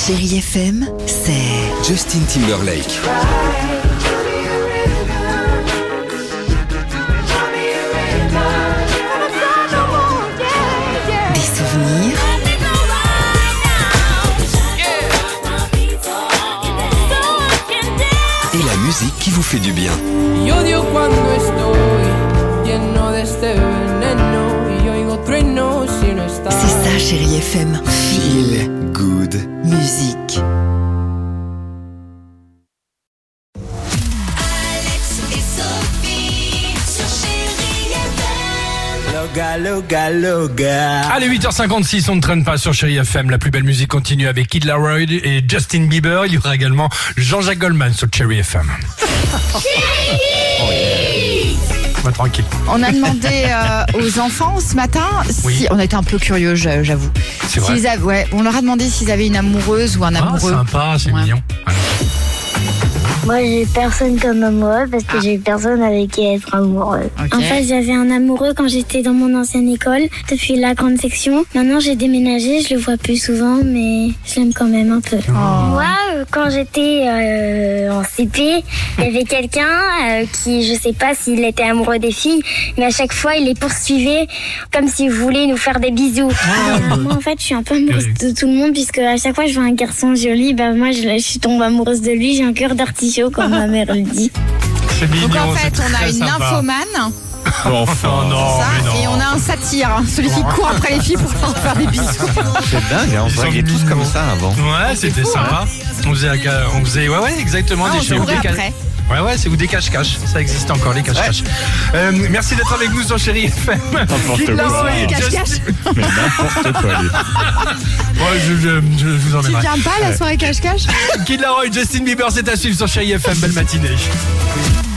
Chérie FM, c'est Justin Timberlake. des souvenirs, Et la musique qui vous fait du bien. Y odio cuando estoy lleno de este veneno y oigo truenos si no estás. c'est ça Chérie FM. Feel good. Musique. Allez, 8h56, on ne traîne pas sur Chérie FM. La plus belle musique continue avec Kid Laroi et Justin Bieber. Il y aura également Jean-Jacques Goldman sur Chérie FM. Bah, tranquille. On a demandé aux enfants ce matin, Oui. on a été un peu curieux, j'avoue. C'est vrai. On leur a demandé s'ils avaient une amoureuse ou un Ah, amoureux. sympa, c'est Ouais. mignon. Alors, Moi, j'ai personne comme amoureux parce que j'ai personne avec qui être amoureux. Ok. En fait, j'avais un amoureux quand j'étais dans mon ancienne école, depuis la grande section. Maintenant, j'ai déménagé, je le vois plus souvent, mais je l'aime quand même un peu. Moi, quand j'étais en CP, il y avait quelqu'un qui, je sais pas s'il était amoureux des filles, mais à chaque fois, il les poursuivait comme s'il voulait nous faire des bisous. Moi, en fait, je suis un peu amoureuse de tout le monde, puisque à chaque fois, je vois un garçon joli, moi, je tombe amoureuse de lui, j'ai un cœur d'artichaut, comme ma mère le dit. c'est mignon. Donc en c'est fait, on a très une sympa. nymphomane, Oh non, ça, mais non. et on a un satyre, celui qui court après les filles pour leur faire des bisous. C'est dingue, hein, on Ils sont draguait tous mignons. comme ça avant. Ouais, c'était sympa. On faisait, ouais, exactement. Ah, des on jeux jouerait des ca- après. Ouais, c'est ou des cache-cache. Ça existe encore, les cache-cache. Merci d'être avec nous sur Chérie FM. N'importe Kid Laroi quoi. et Cache-cache. Justin- Mais n'importe quoi. Ouais, je vous Tu emmènerai. viens pas à la soirée cache-cache? Kid Laroi et Justin Bieber, c'est à suivre sur Chérie FM. Belle matinée.